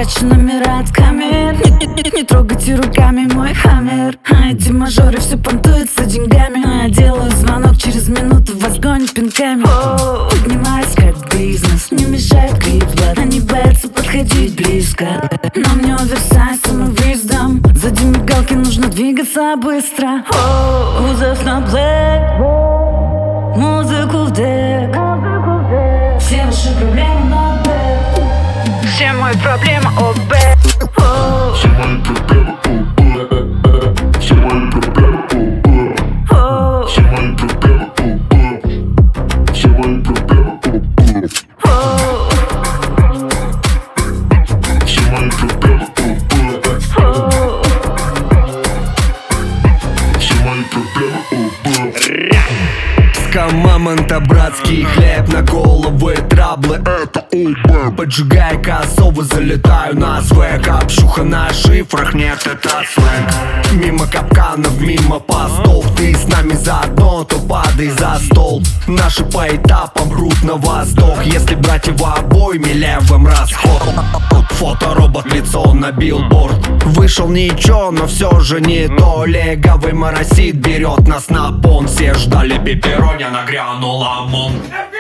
Прячу номера от камер. Не трогайте руками мой хаммер. А эти мажоры все понтуются деньгами. А я делаю звонок, через минуту вас гонят пинками. Поднимаюсь как бизнес, не мешает клип, ладно, не боятся подходить близко. Но мне оверсайз самовыездом. Сзади мигалки, нужно двигаться быстро. Кузов на блэк, музыку в дек. Все ваши проблемы на бэк. Все мои проблемы о бэк. Все мои проблемы о бэк. Все мои проблемы о бэк. Все мои проблемы о бэк. Все мои проблемы о бэк. Все мои проблемы о бэк. Все мои проблемы о бэк. Мамонта, братский хлеб на головы, траблы, это ОБ. Поджигая косовы, залетаю на свек. Общуха на шифрах, нет, это сленг. Мимо капканов, мимо постов. Ты с нами заодно, то падай за стол. Наши по этапам прут на восток. Если брать его обоими, левым расход. Фоторобот, лицо на билборд. Вышел ничего, но все же не то. Легавый моросит, берет нас на пон. Все ждали пепперони, нагрянул ОМОН.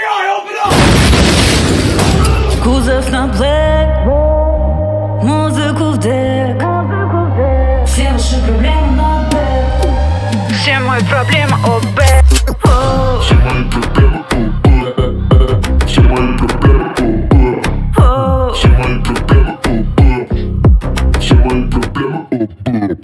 Кузов на блэк, музыку в дек. Все ваши проблемы на бэк. Все мои проблемы о бэк. Все мои проблемы о бэк. Все мои проблемы о бэк. Все мои проблемы о бэк. Все мои проблемы о бэк.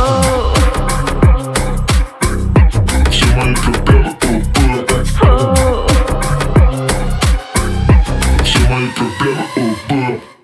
Все мои проблемы о бэк. Все мои проблемы о бэк.